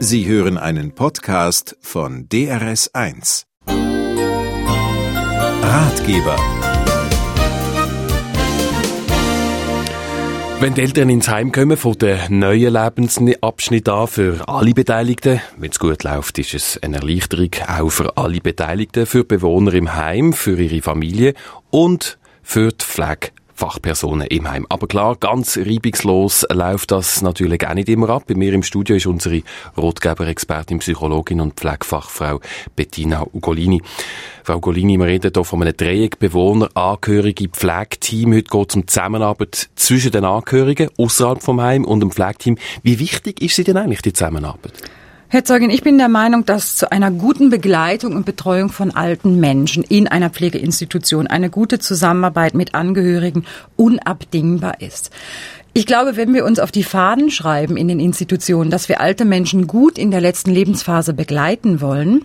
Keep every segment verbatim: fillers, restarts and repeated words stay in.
Sie hören einen Podcast von D R S eins. Ratgeber. Wenn die Eltern ins Heim kommen, von der neuen Lebensabschnitt an für alle Beteiligten. Wenn es gut läuft, ist es eine Erleichterung auch für alle Beteiligten, für die Bewohner im Heim, für ihre Familie und für die Pflegefachpersonen im Heim. Aber klar, ganz reibungslos läuft das natürlich auch nicht immer ab. Bei mir im Studio ist unsere Ratgeber-Expertin, Psychologin und Pflegefachfrau Bettina Ugolini. Frau Ugolini, wir reden hier von einem Dreieck Bewohner, Angehörige, Pflegeteam. Heute geht es um die Zusammenarbeit zwischen den Angehörigen außerhalb vom Heim und dem Pflegeteam. Wie wichtig ist sie denn eigentlich, die Zusammenarbeit? Herr Zeugin, ich bin der Meinung, dass zu einer guten Begleitung und Betreuung von alten Menschen in einer Pflegeinstitution eine gute Zusammenarbeit mit Angehörigen unabdingbar ist. Ich glaube, wenn wir uns auf die Fahnen schreiben in den Institutionen, dass wir alte Menschen gut in der letzten Lebensphase begleiten wollen,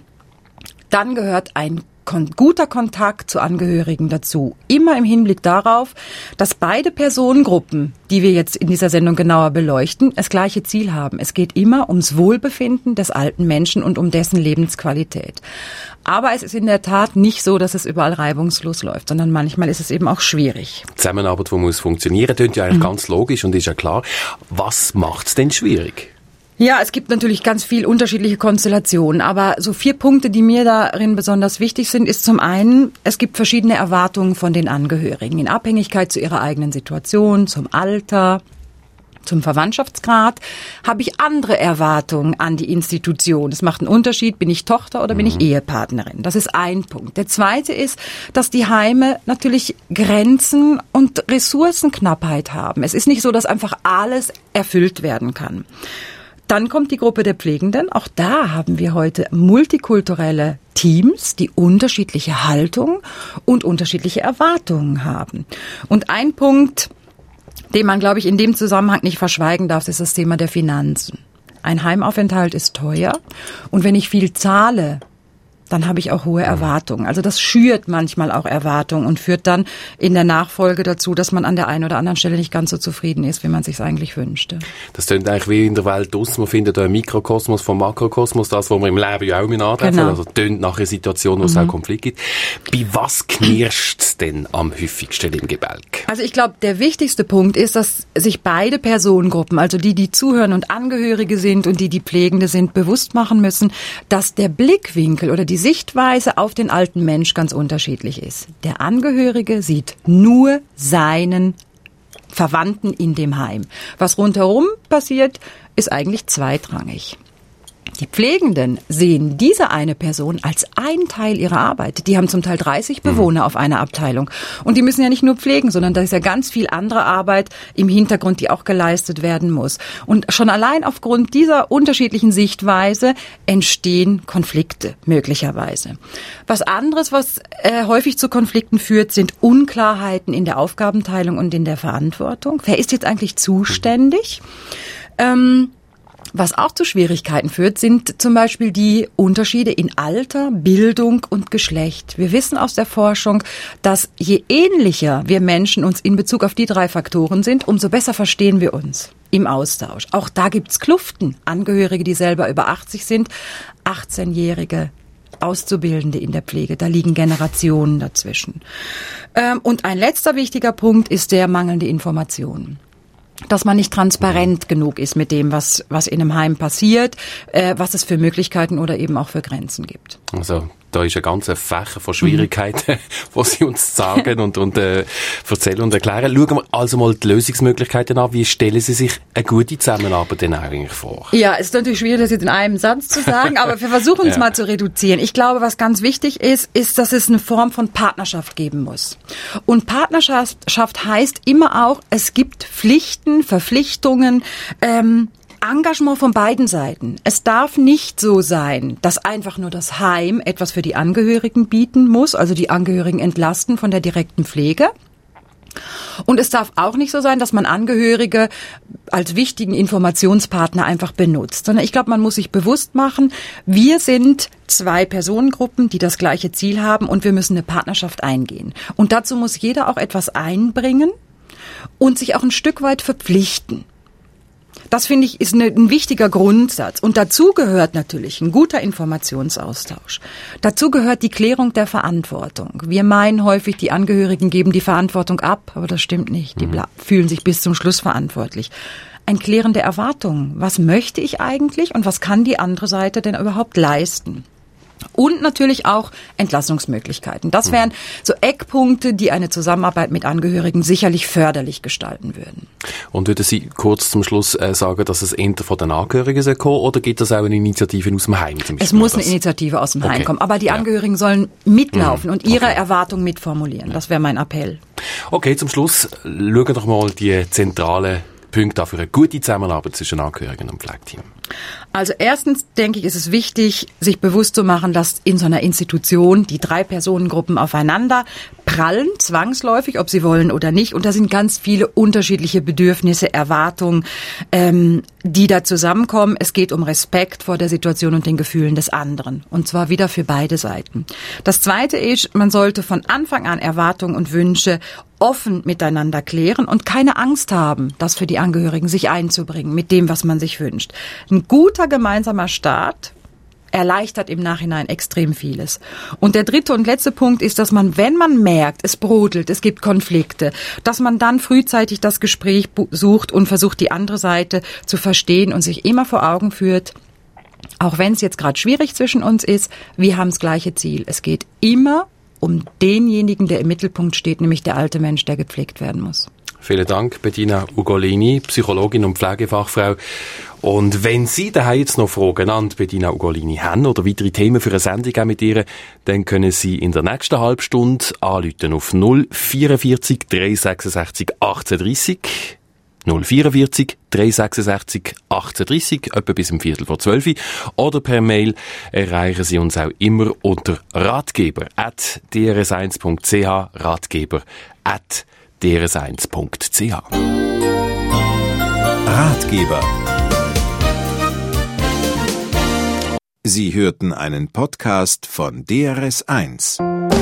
dann gehört ein Kon- guter Kontakt zu Angehörigen dazu. Immer im Hinblick darauf, dass beide Personengruppen, die wir jetzt in dieser Sendung genauer beleuchten, das gleiche Ziel haben. Es geht immer ums Wohlbefinden des alten Menschen und um dessen Lebensqualität. Aber es ist in der Tat nicht so, dass es überall reibungslos läuft, sondern manchmal ist es eben auch schwierig. Die Zusammenarbeit, die muss funktionieren, klingt ja eigentlich mhm. ganz logisch und ist ja klar. Was macht es denn schwierig? Ja, es gibt natürlich ganz viel unterschiedliche Konstellationen, aber so vier Punkte, die mir darin besonders wichtig sind, ist zum einen, es gibt verschiedene Erwartungen von den Angehörigen in Abhängigkeit zu ihrer eigenen Situation, zum Alter, zum Verwandtschaftsgrad, habe ich andere Erwartungen an die Institution. Es macht einen Unterschied, bin ich Tochter oder bin ich Ehepartnerin. Das ist ein Punkt. Der zweite ist, dass die Heime natürlich Grenzen und Ressourcenknappheit haben. Es ist nicht so, dass einfach alles erfüllt werden kann. Dann kommt die Gruppe der Pflegenden. Auch da haben wir heute multikulturelle Teams, die unterschiedliche Haltungen und unterschiedliche Erwartungen haben. Und ein Punkt, den man, glaube ich, in dem Zusammenhang nicht verschweigen darf, ist das Thema der Finanzen. Ein Heimaufenthalt ist teuer und wenn ich viel zahle, dann habe ich auch hohe Erwartungen. Also das schürt manchmal auch Erwartungen und führt dann in der Nachfolge dazu, dass man an der einen oder anderen Stelle nicht ganz so zufrieden ist, wie man es sich eigentlich wünschte. Das klingt eigentlich wie in der Welt draussen. Man findet einen Mikrokosmos vom Makrokosmos, das, was wir im Leben ja auch mit antreffen. Genau. Also tönt nach einer Situation, wo es mhm. auch Konflikt gibt. Bei was knirscht es denn am häufigsten im Gebälk? Also ich glaube, der wichtigste Punkt ist, dass sich beide Personengruppen, also die, die zuhören und Angehörige sind und die, die Pflegende sind, bewusst machen müssen, dass der Blickwinkel oder die Sichtweise auf den alten Mensch ganz unterschiedlich ist. Der Angehörige sieht nur seinen Verwandten in dem Heim. Was rundherum passiert, ist eigentlich zweitrangig. Die Pflegenden sehen diese eine Person als ein Teil ihrer Arbeit. Die haben zum Teil dreißig Bewohner auf einer Abteilung. Und die müssen ja nicht nur pflegen, sondern da ist ja ganz viel andere Arbeit im Hintergrund, die auch geleistet werden muss. Und schon allein aufgrund dieser unterschiedlichen Sichtweise entstehen Konflikte möglicherweise. Was anderes, was äh, häufig zu Konflikten führt, sind Unklarheiten in der Aufgabenteilung und in der Verantwortung. Wer ist jetzt eigentlich zuständig? Ähm, Was auch zu Schwierigkeiten führt, sind zum Beispiel die Unterschiede in Alter, Bildung und Geschlecht. Wir wissen aus der Forschung, dass je ähnlicher wir Menschen uns in Bezug auf die drei Faktoren sind, umso besser verstehen wir uns im Austausch. Auch da gibt's Kluften. Angehörige, die selber über achtzig sind, achtzehnjährige Auszubildende in der Pflege. Da liegen Generationen dazwischen. Und ein letzter wichtiger Punkt ist der mangelnde Information. Dass man nicht transparent genug ist mit dem, was was in einem Heim passiert, äh, was es für Möglichkeiten oder eben auch für Grenzen gibt. Also da ist ein ganzer Fächer von Schwierigkeiten, mhm. was Sie uns sagen und, und äh, erzählen und erklären. Schauen wir also mal die Lösungsmöglichkeiten an. Wie stellen Sie sich eine gute Zusammenarbeit denn eigentlich vor? Ja, es ist natürlich schwierig, das jetzt in einem Satz zu sagen, aber wir versuchen es ja. mal zu reduzieren. Ich glaube, was ganz wichtig ist, ist, dass es eine Form von Partnerschaft geben muss. Und Partnerschaft heißt immer auch, es gibt Pflichten, Verpflichtungen, ähm, Engagement von beiden Seiten. Es darf nicht so sein, dass einfach nur das Heim etwas für die Angehörigen bieten muss, also die Angehörigen entlasten von der direkten Pflege. Und es darf auch nicht so sein, dass man Angehörige als wichtigen Informationspartner einfach benutzt, sondern ich glaube, man muss sich bewusst machen, wir sind zwei Personengruppen, die das gleiche Ziel haben und wir müssen eine Partnerschaft eingehen. Und dazu muss jeder auch etwas einbringen und sich auch ein Stück weit verpflichten. Das finde ich ist eine, ein wichtiger Grundsatz. Und dazu gehört natürlich ein guter Informationsaustausch. Dazu gehört die Klärung der Verantwortung. Wir meinen häufig, die Angehörigen geben die Verantwortung ab, aber das stimmt nicht. Die mhm. fühlen sich bis zum Schluss verantwortlich. Ein Klären der Erwartungen. Was möchte ich eigentlich und was kann die andere Seite denn überhaupt leisten? Und natürlich auch Entlassungsmöglichkeiten. Das wären so Eckpunkte, die eine Zusammenarbeit mit Angehörigen sicherlich förderlich gestalten würden. Und würden Sie kurz zum Schluss äh, sagen, dass es eher von den Angehörigen soll kommen, oder gibt es auch eine Initiative aus dem Heim? Zum Beispiel, es muss eine Initiative aus dem Heim okay. kommen, aber die ja. Angehörigen sollen mitlaufen mhm. und ihre okay. Erwartungen mitformulieren. Ja. Das wäre mein Appell. Okay, zum Schluss schauen wir doch mal die zentralen Punkte für eine gute Zusammenarbeit zwischen Angehörigen und Pflegeteam. Also erstens, denke ich, ist es wichtig, sich bewusst zu machen, dass in so einer Institution die drei Personengruppen aufeinander prallen, zwangsläufig, ob sie wollen oder nicht. Und da sind ganz viele unterschiedliche Bedürfnisse, Erwartungen, ähm, die da zusammenkommen. Es geht um Respekt vor der Situation und den Gefühlen des anderen. Und zwar wieder für beide Seiten. Das Zweite ist, man sollte von Anfang an Erwartungen und Wünsche offen miteinander klären und keine Angst haben, das für die Angehörigen sich einzubringen mit dem, was man sich wünscht. Ein guter gemeinsamer Start erleichtert im Nachhinein extrem vieles. Und der dritte und letzte Punkt ist, dass man, wenn man merkt, es brodelt, es gibt Konflikte, dass man dann frühzeitig das Gespräch sucht und versucht, die andere Seite zu verstehen und sich immer vor Augen führt, auch wenn es jetzt gerade schwierig zwischen uns ist, wir haben das gleiche Ziel. Es geht immer um denjenigen, der im Mittelpunkt steht, nämlich der alte Mensch, der gepflegt werden muss. Vielen Dank, Bettina Ugolini, Psychologin und Pflegefachfrau. Und wenn Sie daheim jetzt noch Fragen an Bettina Ugolini haben oder weitere Themen für eine Sendung auch mit ihr, dann können Sie in der nächsten Halbstunde anrufen auf null vierundvierzig dreihundertsechsundsechzig achtzehn dreißig. null vierundvierzig dreihundertsechsundsechzig achtzehn dreißig, etwa bis um Viertel vor zwölf. Oder per Mail erreichen Sie uns auch immer unter ratgeber at d r s eins punkt c h, ratgeber at d r s eins punkt c h. Ratgeber. Sie hörten einen Podcast von D R S eins.